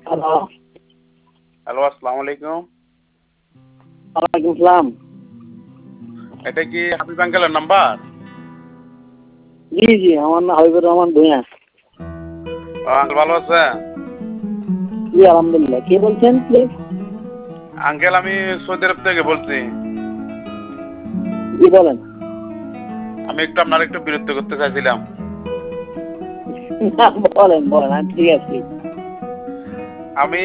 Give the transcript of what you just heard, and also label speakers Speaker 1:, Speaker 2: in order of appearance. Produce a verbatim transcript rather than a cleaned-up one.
Speaker 1: Hello.
Speaker 2: Hello, আসসালামু আলাইকুম।
Speaker 1: ওয়ালাইকুম আসসালাম।
Speaker 2: এটা কি হাবিব আঙ্কেলের নাম্বার?
Speaker 1: জি, জি, আমার নাম হাবিবুর রহমান ভূঁইয়া।
Speaker 2: ও আঙ্কেল ভালো আছেন?
Speaker 1: জি, আলহামদুলিল্লাহ। কে বলছেন প্লিজ?
Speaker 2: আঙ্কেল আমি সৌদি আরব থেকে বলছি।
Speaker 1: জি বলেন।
Speaker 2: আমি একটু আপনার একটু বিরক্ত করতে চাইছিলাম।
Speaker 1: বলেন, বলেন, আমি ঠিক আছি।
Speaker 2: আমি